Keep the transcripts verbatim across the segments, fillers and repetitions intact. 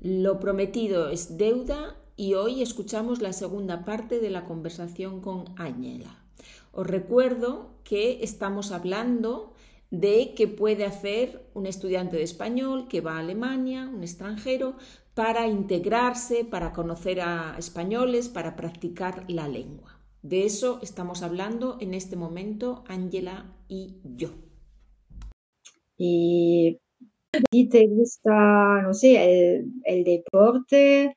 Lo prometido es deuda y hoy escuchamos la segunda parte de la conversación con Ángela. Os recuerdo que estamos hablando de qué puede hacer un estudiante de español que va a Alemania, un extranjero, para integrarse, para conocer a españoles, para practicar la lengua. De eso estamos hablando en este momento Ángela y yo. Y si te gusta, no sé, el, el deporte,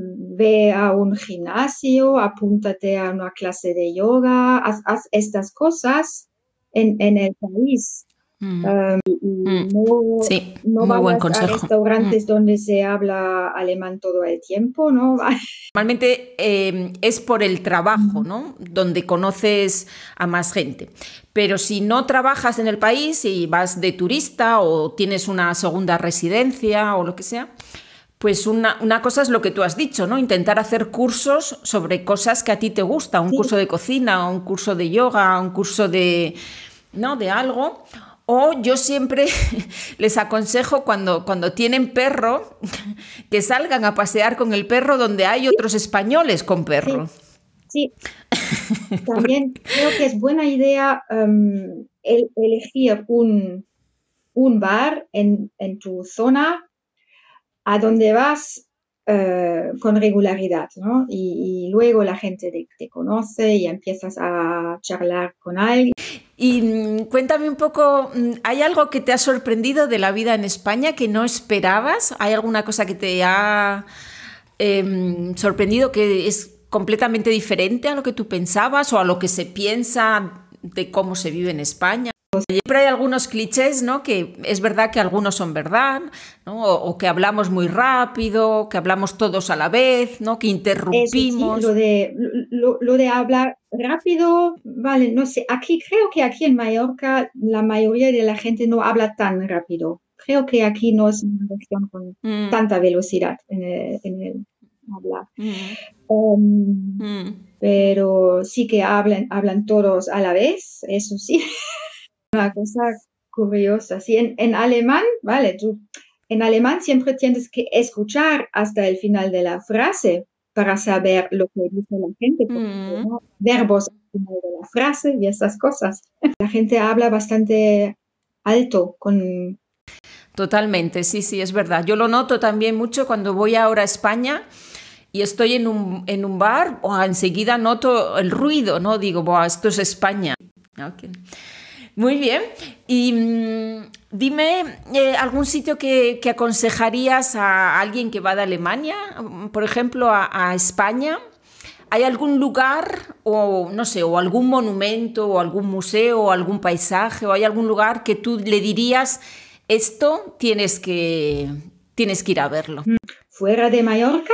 ve a un gimnasio, apúntate a una clase de yoga, haz, haz estas cosas en, en el país. Mm. Um, y Mm. no, Sí, no muy buen vayas a consejo. restaurantes Mm. donde se habla alemán todo el tiempo, ¿no? Normalmente eh, es por el trabajo, ¿no? Donde conoces a más gente. Pero si no trabajas en el país y vas de turista o tienes una segunda residencia o lo que sea, pues una, una cosa es lo que tú has dicho, ¿no? Intentar hacer cursos sobre cosas que a ti te gustan, un Sí. curso de cocina, un curso de yoga, un curso de, ¿no? de algo. O yo siempre les aconsejo cuando, cuando tienen perro que salgan a pasear con el perro donde hay otros españoles con perro. Sí, sí. También creo que es buena idea um, el, elegir un, un bar en, en tu zona a donde vas uh, con regularidad, ¿no? Y, y luego la gente te, te conoce y empiezas a charlar con alguien. Y mmm, cuéntame un poco, ¿hay algo que te ha sorprendido de la vida en España que no esperabas? ¿Hay alguna cosa que te ha eh, sorprendido que es completamente diferente a lo que tú pensabas o a lo que se piensa de cómo se vive en España? Siempre hay algunos clichés, ¿no? Que es verdad que algunos son verdad, ¿no? O, o que hablamos muy rápido, que hablamos todos a la vez, ¿no? Que interrumpimos. Eso sí, lo de, lo, lo de hablar rápido, vale, no sé, aquí creo que aquí en Mallorca la mayoría de la gente no habla tan rápido. Creo que aquí no es una región con mm. tanta velocidad en el, en el hablar. Mm. Um, mm. Pero sí que hablan, hablan todos a la vez, eso sí. Una cosa curiosa. Sí, en, en alemán, vale, tú, en alemán siempre tienes que escuchar hasta el final de la frase para saber lo que dice la gente, porque, mm. ¿no? Verbos al final de la frase y esas cosas. La gente habla bastante alto con... Totalmente, sí, sí, es verdad. Yo lo noto también mucho cuando voy ahora a España y estoy en un, en un bar, o enseguida noto el ruido, ¿no? Digo, Buah, esto es España. Okay. Muy bien. Y mmm, dime eh, algún sitio que, que aconsejarías a alguien que va de Alemania, por ejemplo, a, a España. ¿Hay algún lugar o no sé, o algún monumento o algún museo o algún paisaje o hay algún lugar que tú le dirías esto tienes que tienes que ir a verlo? Fuera de Mallorca,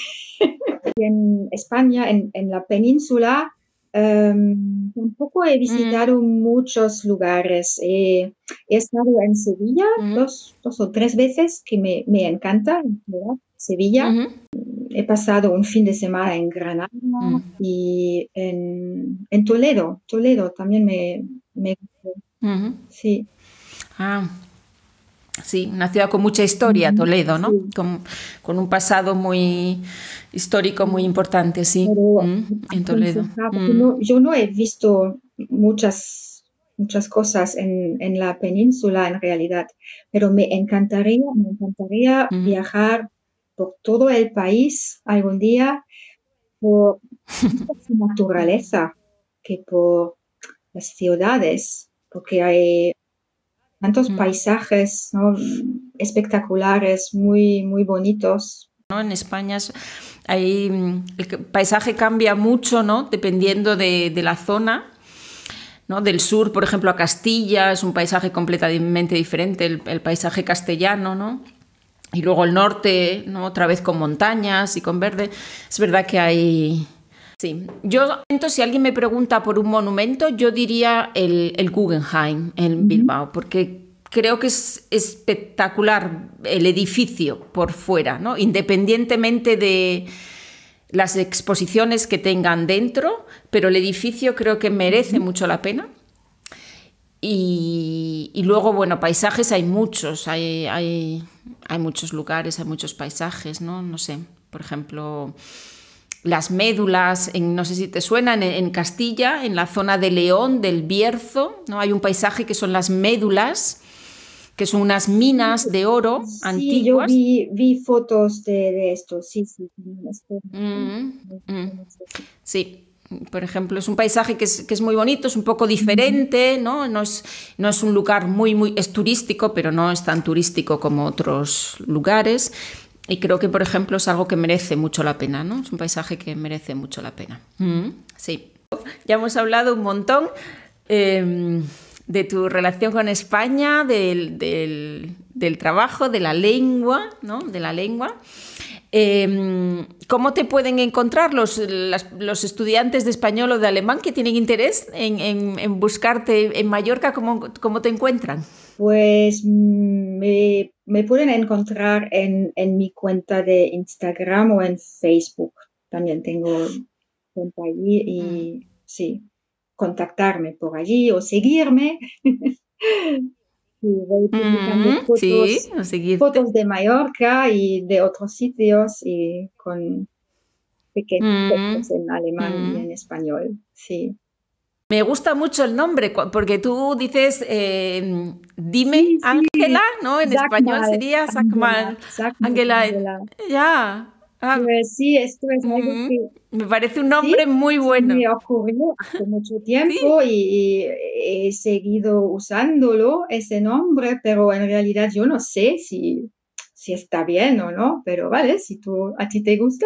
en España, en, en la península. Um, tampoco he visitado mm. muchos lugares. He, he estado en Sevilla mm. dos, dos o tres veces, que me, me encanta, ¿verdad? Sevilla. Mm-hmm. He pasado un fin de semana en Granada mm. y en, en Toledo. Toledo también me, me gustó. Mm-hmm. Sí. Ah. Sí, una ciudad con mucha historia, Toledo, ¿no? Sí. Con, con un pasado muy histórico, muy importante, sí, Pero, mm, en Toledo. Mm. No, yo no he visto muchas, muchas cosas en, en la península en realidad, pero me encantaría, me encantaría mm. viajar por todo el país algún día por su naturaleza que por las ciudades, porque hay tantos mm. paisajes, ¿no? espectaculares, muy, muy bonitos. ¿No? En España es, hay, el paisaje cambia mucho, ¿no? Dependiendo de, de la zona, ¿no? Del sur, por ejemplo, a Castilla es un paisaje completamente diferente, el, el paisaje castellano, ¿no? Y luego el norte, ¿no? Otra vez con montañas y con verde. Es verdad que hay... Sí. Yo, si alguien me pregunta por un monumento, yo diría el, el Guggenheim en Bilbao, porque creo que es espectacular el edificio por fuera, ¿no? Independientemente de las exposiciones que tengan dentro, pero el edificio creo que merece mucho la pena. Y, y luego, bueno, paisajes hay muchos, hay, hay, hay muchos lugares, hay muchos paisajes, ¿no? No sé, por ejemplo, las médulas, en, no sé si te suenan, en, en Castilla, en la zona de León, del Bierzo, ¿no? Hay un paisaje que son las médulas, que son unas minas de oro Sí, yo antiguas. vi, vi fotos de, de esto, sí, sí. Mm, mm, sí. Por ejemplo, es un paisaje que es, que es muy bonito, es un poco diferente, ¿no? No es, no es un lugar muy, muy, es turístico, pero no es tan turístico como otros lugares. Y creo que, por ejemplo, es algo que merece mucho la pena, ¿no? Es un paisaje que merece mucho la pena. Mm, sí. Ya hemos hablado un montón eh, de tu relación con España, del, del, del trabajo, de la lengua, ¿no? De la lengua. Eh, ¿Cómo te pueden encontrar los, las, los estudiantes de español o de alemán que tienen interés en, en, en buscarte en Mallorca? ¿Cómo, cómo te encuentran? Pues me, me pueden encontrar en, en mi cuenta de Instagram o en Facebook. También tengo cuenta allí y sí, contactarme por allí o seguirme. Sí, voy publicando Mm, sí, fotos, a seguirte. fotos de Mallorca y de otros sitios y con pequeños Mm, textos en alemán y mm. en español. Sí, Me gusta mucho el nombre, cu- porque tú dices, eh, dime sí, Ángela, sí. ¿no? En Sag español mal, sería Angela, Sacmal. sag mal, Ángela, Angela. ya. Ah, Pues sí, esto es algo mm, que me parece un sí, nombre muy se bueno. me ocurrió hace mucho Sí. tiempo y, y he seguido usándolo, ese nombre, pero en realidad yo no sé si, si está bien o no, pero vale, si tú, a ti te gusta.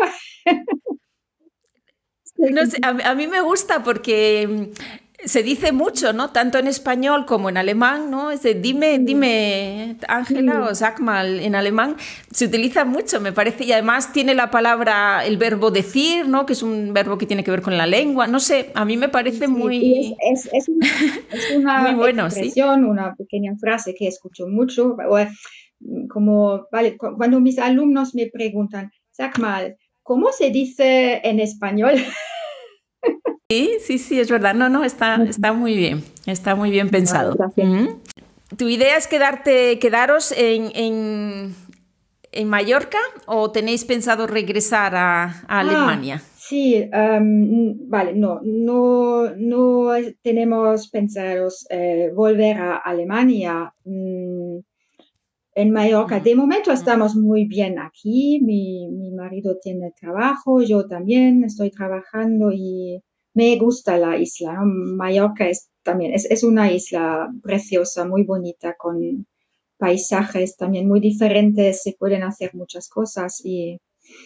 No sé, a, a mí me gusta porque mm, se dice mucho, ¿no? Tanto en español como en alemán, ¿no? Ese dime, Sí, dime, Ángela o sí, sag mal en alemán se utiliza mucho, me parece, y además tiene la palabra, el verbo decir, ¿no? Que es un verbo que tiene que ver con la lengua. No sé, a mí me sí, parece sí. Y es, muy, es, es una, es muy una bueno, ¿sí? expresión, una pequeña frase que escucho mucho, o, mm, como, vale, cu- cuando mis alumnos me preguntan, sag mal, ¿cómo se dice en español? Sí, sí, sí, es verdad. No, no, está, está muy bien, está muy bien Vale, pensado. gracias. Mm. ¿Tu idea es quedarte, quedaros en, en, en Mallorca o tenéis pensado regresar a, a Ah, Alemania? sí, am, vale, no, no, no tenemos pensados eh, volver a Alemania. Mm, en Mallorca, Mm, de momento mm, estamos muy bien aquí. Mi, mi marido tiene trabajo, yo también estoy trabajando y me gusta la isla, ¿no? Mallorca es también, es, es una isla preciosa, muy bonita, con paisajes también muy diferentes, se pueden hacer muchas cosas y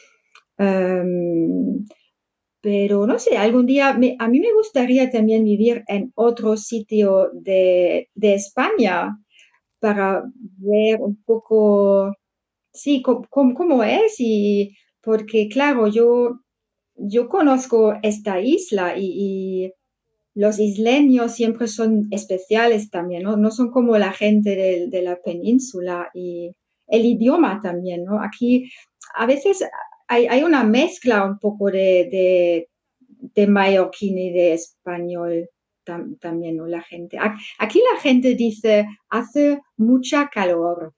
em, pero no sé, algún día me- a mí me gustaría también vivir en otro sitio de, de España para ver un poco, sí, co- cómo, cómo es y porque claro, yo, yo conozco esta isla y, y los isleños siempre son especiales también, ¿no? No son como la gente del- de, la península y el idioma también, ¿no? Aquí a veces hay, hay una mezcla un poco de, de, de mallorquín y de español tam- también, ¿no? La gente. Ac- Aquí la gente dice, hace mucha calor.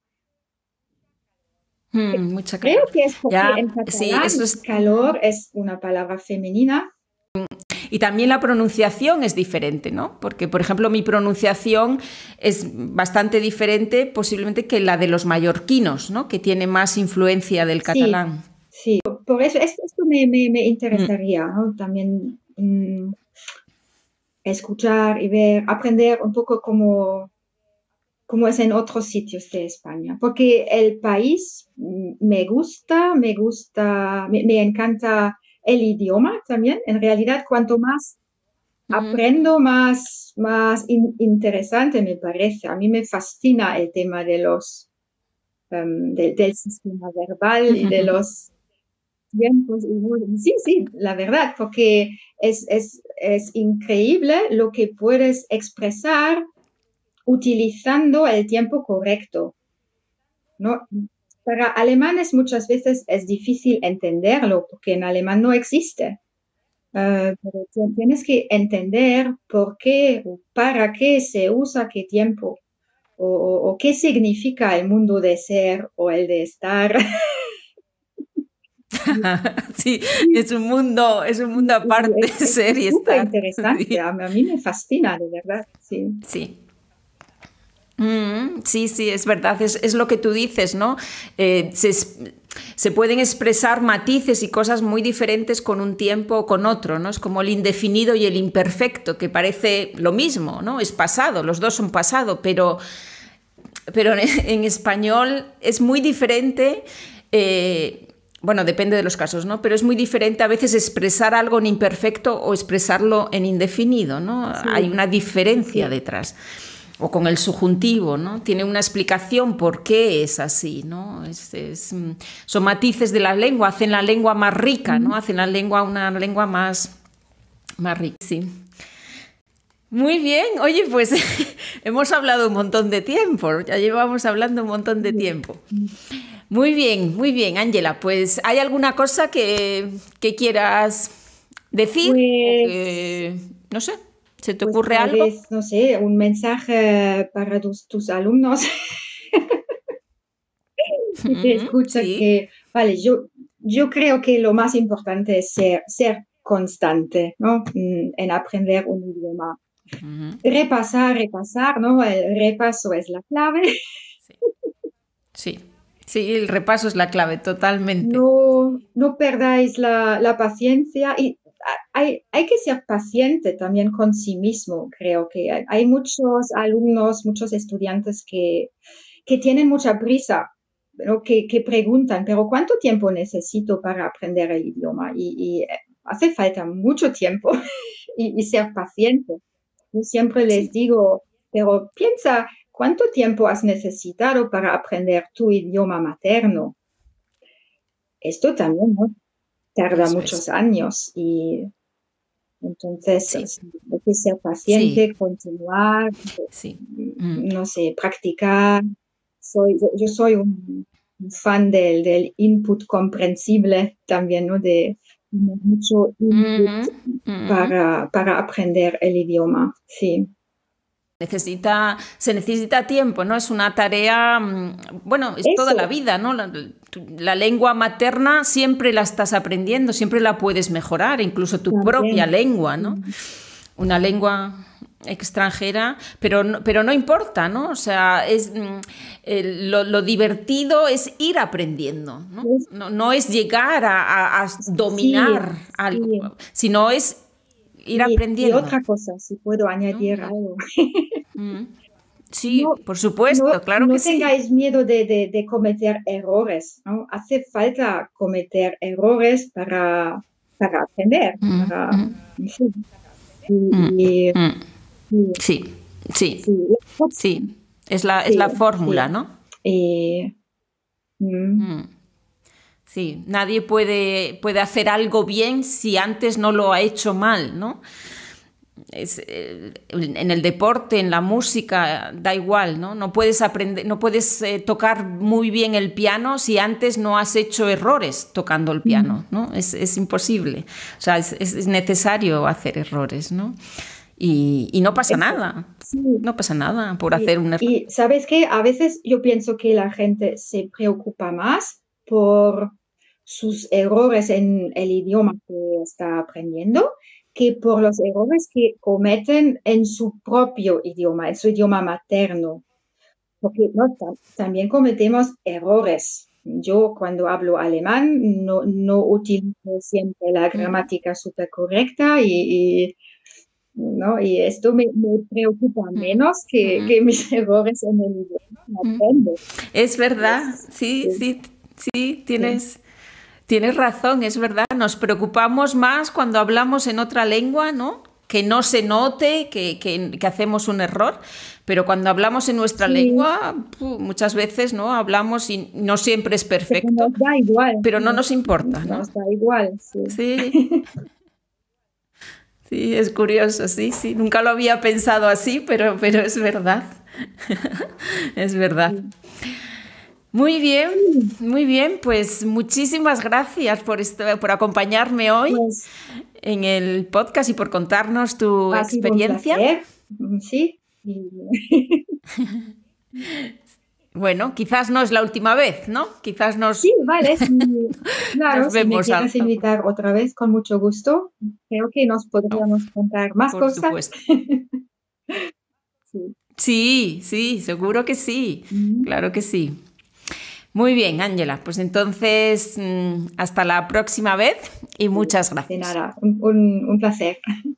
mm, mucha Creo calor. que es porque Ya, en sí, catalán eso es. calor Mm. es una palabra femenina. Y también la pronunciación es diferente, ¿no? Porque, por ejemplo, mi pronunciación es bastante diferente posiblemente que la de los mallorquinos, ¿no? Que tiene más influencia del Sí, catalán. sí. Por eso es- esto me, me, me Mm. interesaría, ¿no? También mm, escuchar y ver, aprender un poco cómo, cómo es en otros sitios de España. Porque el país mm, me gusta, me gusta, me, me encanta el idioma también. En realidad, cuanto más Mm. aprendo, más, más in- interesante me parece. A mí me fascina el tema de los, em, de- del sistema verbal y de los tiempos. y- Sí, sí, la verdad, porque es, es, es increíble lo que puedes expresar utilizando el tiempo correcto, ¿no? Para alemanes muchas veces es difícil entenderlo porque en alemán no existe. Uh, pero tienes que entender por qué o para qué se usa qué tiempo o, o, o qué significa el mundo de ser o el de estar. Sí, es un mundo, es un mundo aparte, es, es, ser y es súper estar. interesante, Sí. a, a mí me fascina, de verdad, sí. Sí. Mm, sí, sí, es verdad, es, es lo que tú dices, ¿no? Eh, se, se pueden expresar matices y cosas muy diferentes con un tiempo o con otro, ¿no? Es como el indefinido y el imperfecto, que parece lo mismo, ¿no? Es pasado, los dos son pasado, pero, pero en, en español es muy diferente. Eh, bueno, depende de los casos, ¿no? Pero es muy diferente a veces expresar algo en imperfecto o expresarlo en indefinido, ¿no? Sí, Hay una diferencia sí. detrás. O con el subjuntivo, ¿no? Tiene una explicación por qué es así, ¿no? Es, es, son matices de la lengua, hacen la lengua más rica, ¿no? Hacen la lengua una lengua más, más rica, sí. Muy bien, oye, pues hemos hablado un montón de tiempo, ya llevamos hablando un montón de tiempo. Muy bien, muy bien, Ángela, pues ¿hay alguna cosa que, que quieras decir? O Pues, que, no sé, ¿se te pues ocurre tal algo? vez, no sé, un mensaje para tus, tus alumnos que te escuchan Sí. que, vale, yo, yo creo que lo más importante es ser, ser constante, ¿no? En aprender un idioma. Uh-huh. Repasar, repasar, ¿no? El repaso es la clave. Sí. Sí, sí, el repaso es la clave, totalmente. No, no perdáis la, la paciencia y hay, hay que ser paciente también con sí mismo. Creo que hay, hay muchos alumnos, muchos estudiantes que, que tienen mucha prisa, pero que, que preguntan, pero ¿cuánto tiempo necesito para aprender el idioma? Y, y hace falta mucho tiempo y, y ser paciente. Yo siempre les Sí, digo, pero piensa, ¿cuánto tiempo has necesitado para aprender tu idioma materno? Esto también, ¿no? Tarda eso es. muchos años y entonces Sí, hay que ser sí, paciente, continuar, sí. Mm. no sé, practicar. Soy, yo, yo soy un, un fan del, del input comprensible también, ¿no? De mucho input Mm, mm. para, para aprender el idioma, sí. Necesita, se necesita tiempo, ¿no? Es una tarea, mm, bueno, es toda la Eso vida, ¿no? La, la lengua materna siempre la estás aprendiendo, siempre la puedes mejorar, incluso tu propia también. lengua, ¿no? Sí, Una lengua extranjera, pero no, pero no importa, ¿no? O sea, es, mm, el- lo, lo divertido es ir aprendiendo, ¿no? es- No, no es llegar a, a- a sí, dominar algo, sí. sino es ir Y, y aprendiendo, otra cosa, si puedo ¿no? añadir Ir- algo. mm. Sí, No, por no, supuesto, claro que no sí. tengáis miedo de, de, de cometer errores, ¿no? Hace falta cometer errores para, para aprender, Mm, para, mm, en fin. mm, Y, y- mm. y- Sí, sí, sí, sí. Es la, es sí, la fórmula, sí. ¿no? Y, mm, Mm. Sí, nadie puede, puede hacer algo bien si antes no lo ha hecho mal, ¿no? Es, eh, en el deporte, en la música, da igual, ¿no? No puedes aprender, no puedes eh, tocar muy bien el piano si antes no has hecho errores tocando el mm, piano, ¿no? Es, es imposible. O sea, es, es necesario hacer errores, ¿no? Y, y no pasa eso, nada, sí. no pasa nada por Y, hacer un error. y ¿sabes qué? A veces yo pienso que la gente se preocupa más por sus errores en el idioma que está aprendiendo que por los errores que cometen en su propio idioma, en su idioma materno. Porque no, ta- también cometemos errores. Yo cuando hablo alemán no, no utilizo siempre la Mm, gramática súper correcta y, y ¿no? Y esto me, me preocupa mm, menos que, mm, que mis errores en el idioma mm. materno. Es verdad, Es- sí, sí, sí, sí, sí, tienes, tienes razón, es verdad. Nos preocupamos más cuando hablamos en otra lengua, ¿no? Que no se note que, que- que hacemos un error, pero cuando hablamos en nuestra sí, lengua, pu, muchas veces, ¿no? Hablamos y no siempre es pero perfecto, nos da igual, pero no nos, nos importa, ¿no? nos da igual, sí. Sí, sí, es curioso, sí, sí. Nunca lo había pensado así, pero, pero es verdad. Es verdad. Sí. Muy bien, muy bien, pues muchísimas gracias por, esto, por acompañarme hoy. Pues en el podcast y por contarnos tu Ha experiencia. Sido un placer. Sí. Y... Bueno, quizás no es la última vez, ¿no? Quizás nos... Sí, vale. Sí. Claro, nos si me vemos quieres al... invitar otra vez, con mucho gusto. Creo que nos podríamos contar más Por cosas. supuesto. Sí. Sí, sí, seguro que sí. Mm. Claro que sí. Muy bien, Ángela. Pues entonces, hasta la próxima vez y muchas gracias. De nada, un, un, un placer.